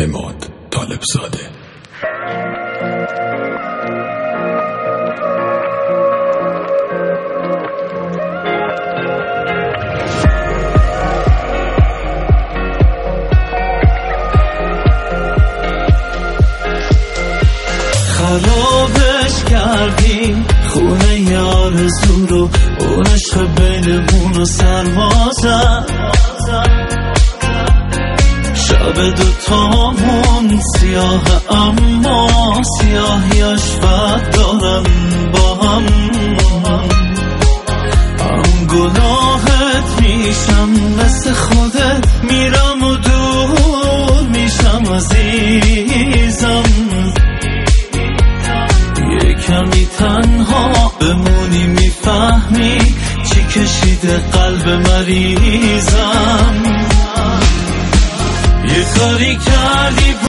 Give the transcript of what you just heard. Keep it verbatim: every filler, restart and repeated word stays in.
عماد طالبزاده. خرابش کردی خونه آرزو رو، اون عشق بینمون رو سرما زد. شب دوتامون سیاه اما سیاهیاش فرق دارن با هم. هم گناهت میشم مثل خودت، میرم و دور میشم عزیزم. یه کمی تنها بمونی میفهمی چی کشیده قلب مریضم. یه کاری کردی